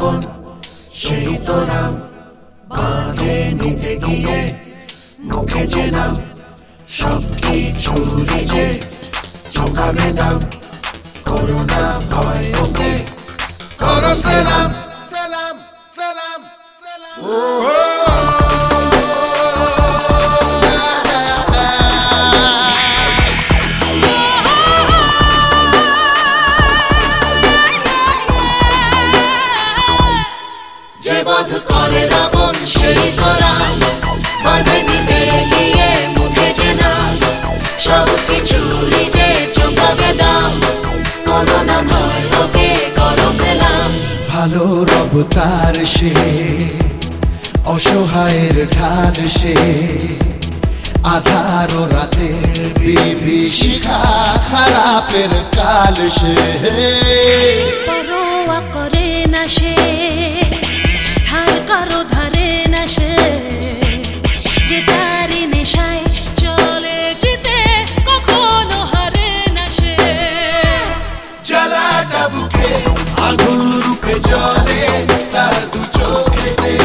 রাবণ সেই তো রাম, বাঁধে নিতে গিয়ে মুখে যে নাম, সবকিছুরই যে চোখাবে দাম। করোনা ভয় ওকে করো সালাম, সালাম সালাম সালাম। যে বধ করে রাবণ সেই তো রাম, বাঁধে নিতে গিয়ে মুখে যে নাম, সবকিছুরই যে চোখাবে দাম। করোনা ভয় ওকে করো সালাম। ভালো রব তার সে, অসহায়ের ঢাল সে, আধার ও রাতের বিভীষিকা, খারাপের কাল সে। পরোয়া করে না সে, ধার কারো ধারে না সে, যে তারি নেশায় চলে যেতে কখনো হারে না সে। জ্বালাটা বুকে আগুন রূপে জ্বলে তার দু চোখেতে,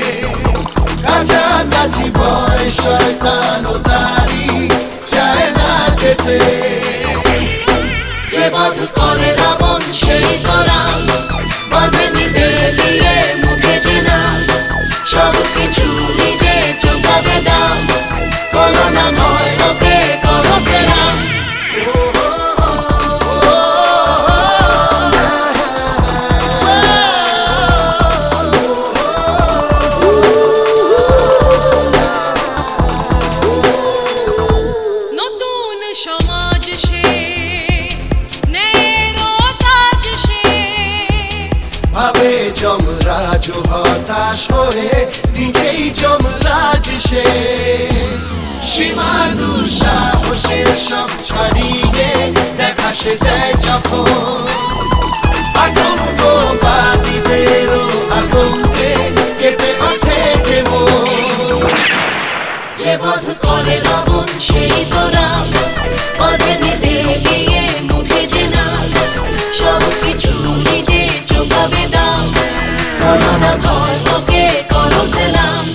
কাছাকাছি ভয় শয়তান ও তারি চায় না যেতে। যে বধ করে রাবণ সেই তো রাম, বাঁধে নিতে গিয়ে মুখে যে নাম, সবকিছুরই যে চোখাবে দাম। করোনা ভয় ওকে করো সালাম। নতুন সমাজ সে, ন্যায়ের তাজ সে, ভাবে যমরাজ হতাশ হয়ে নিজেই যমরাজ সে। সীমা দুঃসাহসের সব ছাড়িয়ে দেখা সে দেয় যখন, আতঙ্কবাদীদেরও আতঙ্কে কেঁপে ওঠে যে মন। যে বধ করে রাবণ সেই তো রাম, বাঁধে নিতে গিয়ে মুখে যে নাম, সবকিছুরই যে চোখাবে দাম। করোনা ভয় ওকে করো সালাম।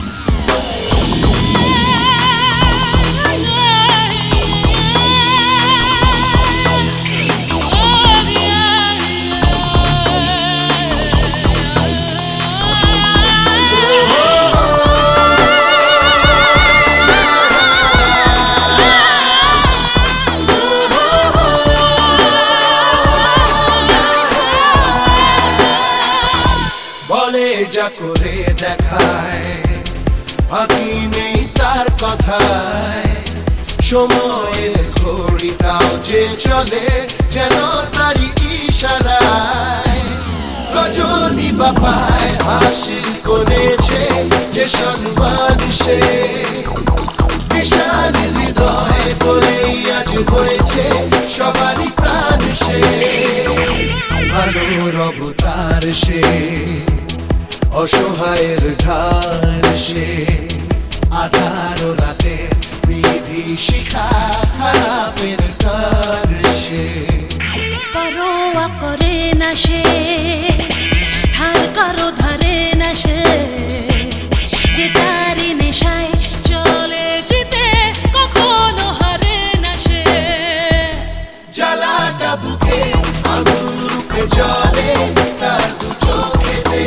বলে যা করে দেখায়, ফাঁকি নেই তার কথায়। সময়ের ঘড়িটাও যে চলে যেন তারই ইশারায়। গজনী বাপায় হাসিল করেছে যে সম্মান সে, বিশাল হৃদয় বলেই আজ হয়েছে সবারই প্রাণ সে। ভালো রব তার সে, অসহায়ের ঢাল সে, আধার ও রাতে বিভীষিকা, খারাপের কাল সে। পরোয়া করে না সে, ধার কারো ধারে না সে, যে তারি নেশায় চলে যেতে কখনো হারে না সে। জ্বালাটা বুকে আগুন রূপে জ্বলে তার দু চোখেতে,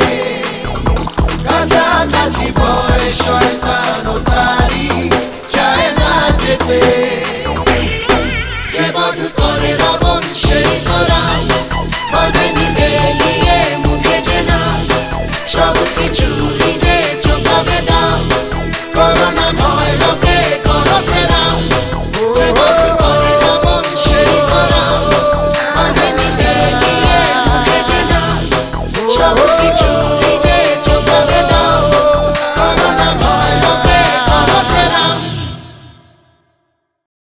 কাছাকাছি ভয় শয়তান ও তারি চায় না যেতে। যে বধ করে রাবণ সেই তো